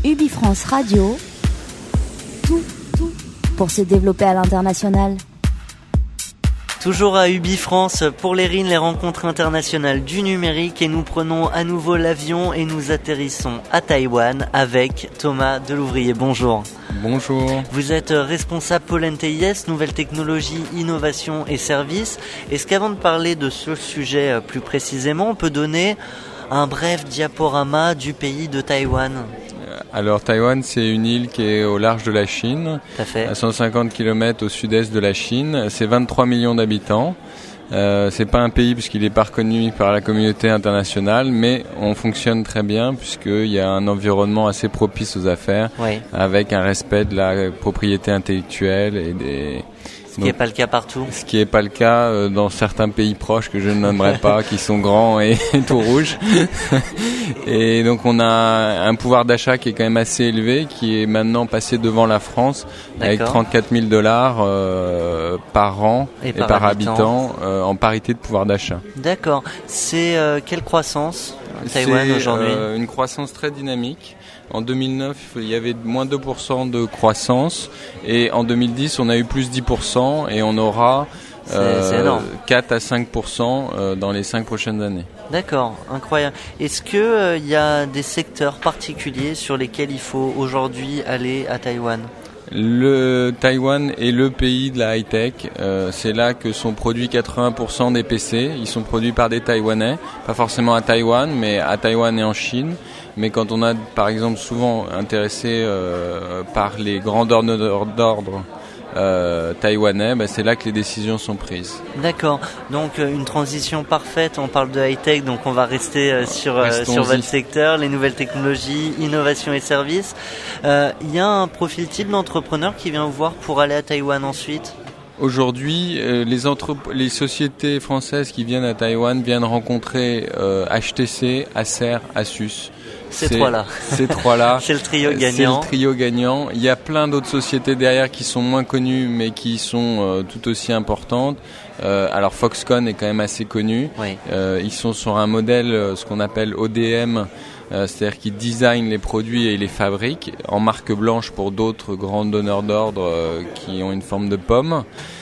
UBI France Radio, tout pour se développer à l'international. Toujours à UBI France pour les RIN, les rencontres internationales du numérique, et nous prenons à nouveau l'avion et nous atterrissons à Taïwan avec Thomas Delouvrier. Bonjour. Bonjour. Vous êtes responsable Pôle NTIS, nouvelles technologies, innovation et services. Est-ce qu'avant de parler de ce sujet plus précisément, on peut donner un bref diaporama du pays de Taïwan ? Alors Taïwan, c'est une île qui est au large de la Chine, à 150 km au sud-est de la Chine. C'est 23 millions d'habitants. C'est pas un pays puisqu'il n'est pas reconnu par la communauté internationale, mais on fonctionne très bien puisqu'il y a un environnement assez propice aux affaires, avec un respect de la propriété intellectuelle et des... Ce qui n'est pas le cas partout. Ce qui n'est pas le cas dans certains pays proches que je ne nommerai pas, qui sont grands et tout rouges. Et donc on a un pouvoir d'achat qui est quand même assez élevé, qui est maintenant passé devant la France, avec $34 000 par an et par habitant en parité de pouvoir d'achat. D'accord. C'est quelle croissance Taïwan aujourd'hui ? Une croissance très dynamique. En 2009, il y avait moins 2% de croissance, et en 2010, on a eu plus 10%, et on aura 4 à 5% dans les 5 prochaines années. D'accord, incroyable. Est-ce que y a des secteurs particuliers sur lesquels il faut aujourd'hui aller à Taïwan ? Le Taïwan est le pays de la high-tech. C'est là que sont produits 80% des PC. Ils sont produits par des Taïwanais, pas forcément à Taïwan, mais à Taïwan et en Chine. Mais quand on a, par exemple, souvent intéressé par les grands donneurs d'ordre taïwanais, c'est là que les décisions sont prises. D'accord. Donc une transition parfaite. On parle de high-tech, donc on va rester sur votre secteur, les nouvelles technologies, innovation et services. Il y a un profil type d'entrepreneur qui vient vous voir pour aller à Taïwan ensuite ? Aujourd'hui, les sociétés françaises qui viennent à Taïwan viennent rencontrer HTC, Acer, Asus. Ces trois-là. C'est le trio gagnant. Il y a plein d'autres sociétés derrière qui sont moins connues, mais qui sont tout aussi importantes. Alors Foxconn est quand même assez connu. Oui. Ils sont sur un modèle, ce qu'on appelle ODM, c'est-à-dire qu'ils designent les produits et ils les fabriquent en marque blanche pour d'autres grands donneurs d'ordre qui ont une forme de pomme.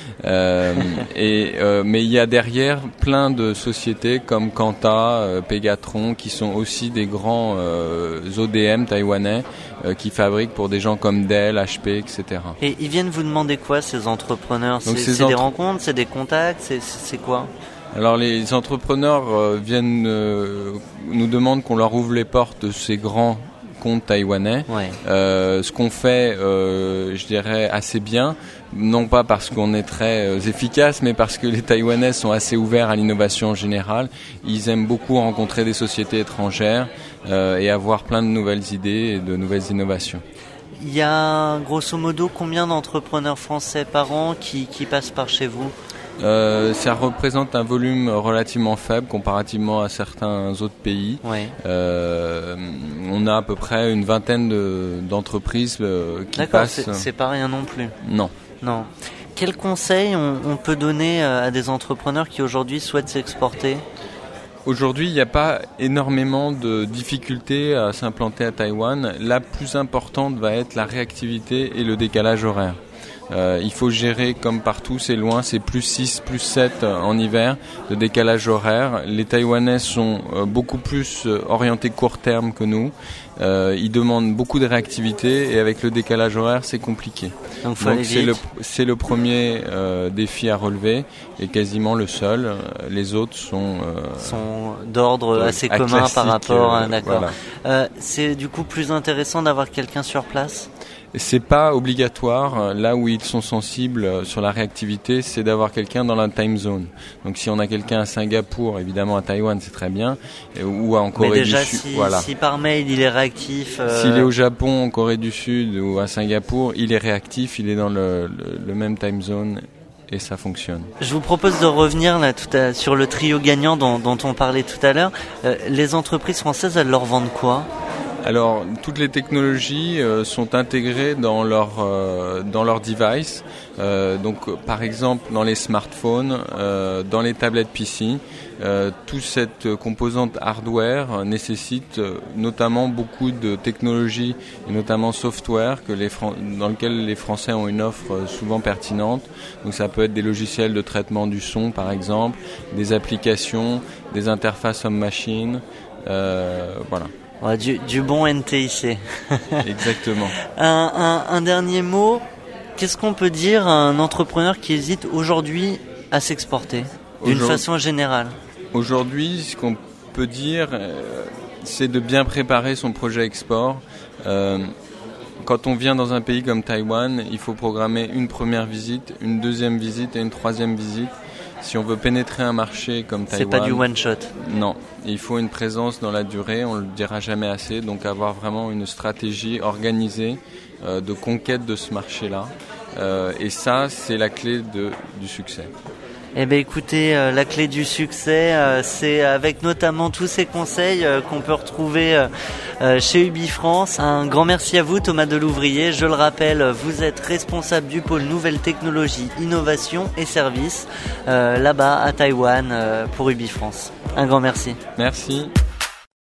Mais il y a derrière plein de sociétés comme Quanta, Pegatron, qui sont aussi des grands ODM taïwanais qui fabriquent pour des gens comme Dell, HP, etc. Et ils viennent vous demander quoi, ces entrepreneurs ? C'est des rencontres, c'est des contacts, c'est quoi ? Alors les entrepreneurs viennent nous demandent qu'on leur ouvre les portes de ces grands comptes taïwanais. Ouais. Ce qu'on fait, je dirais, assez bien, non pas parce qu'on est très efficace, mais parce que les Taïwanais sont assez ouverts à l'innovation en général. Ils aiment beaucoup rencontrer des sociétés étrangères et avoir plein de nouvelles idées et de nouvelles innovations. Il y a grosso modo combien d'entrepreneurs français par an qui passent par chez vous ? Ça représente un volume relativement faible comparativement à certains autres pays. Ouais. On a à peu près une vingtaine d'entreprises qui passent. D'accord, c'est pas rien non plus. Non. Quels conseils on peut donner à des entrepreneurs qui aujourd'hui souhaitent s'exporter ? Aujourd'hui, il n'y a pas énormément de difficultés à s'implanter à Taïwan. La plus importante va être la réactivité et le décalage horaire. Il faut gérer comme partout, c'est loin, c'est plus 6, plus 7 en hiver de décalage horaire. Les Taïwanais sont beaucoup plus orientés court terme que nous. Ils demandent beaucoup de réactivité et avec le décalage horaire, c'est compliqué. Donc c'est le premier défi à relever et quasiment le seul. Les autres sont d'ordre assez commun par rapport à... D'accord. Voilà. C'est du coup plus intéressant d'avoir quelqu'un sur place ? C'est pas obligatoire. Là où ils sont sensibles sur la réactivité, c'est d'avoir quelqu'un dans la time zone. Donc si on a quelqu'un à Singapour, évidemment à Taïwan, c'est très bien, ou en Corée du Sud. Si par mail il est réactif. S'il est au Japon, en Corée du Sud ou à Singapour, il est réactif, il est dans le même time zone. Et ça fonctionne. Je vous propose de revenir là sur le trio gagnant dont on parlait tout à l'heure. Les entreprises françaises, elles leur vendent quoi ? Alors, toutes les technologies sont intégrées dans leur device. Donc, par exemple, dans les smartphones, dans les tablettes PC, toute cette composante hardware nécessite notamment beaucoup de technologies et notamment software dans lequel les Français ont une offre souvent pertinente. Donc, ça peut être des logiciels de traitement du son, par exemple, des applications, des interfaces homme-machine, voilà. Ouais, du bon NTIC. Exactement. Un dernier mot. Qu'est-ce qu'on peut dire à un entrepreneur qui hésite aujourd'hui à s'exporter, d'une façon générale ? Aujourd'hui, ce qu'on peut dire, c'est de bien préparer son projet export. Quand on vient dans un pays comme Taïwan, il faut programmer une première visite, une deuxième visite et une troisième visite. Si on veut pénétrer un marché comme Taïwan... C'est pas du one-shot. Non, il faut une présence dans la durée, on ne le dira jamais assez, donc avoir vraiment une stratégie organisée de conquête de ce marché-là. Et ça, c'est la clé du succès. Eh bien écoutez, la clé du succès, c'est avec notamment tous ces conseils qu'on peut retrouver chez Ubi France. Un grand merci à vous Thomas Delouvrier. Je le rappelle, vous êtes responsable du pôle Nouvelles Technologies, Innovation et Services là-bas à Taïwan pour Ubi France. Un grand merci. Merci.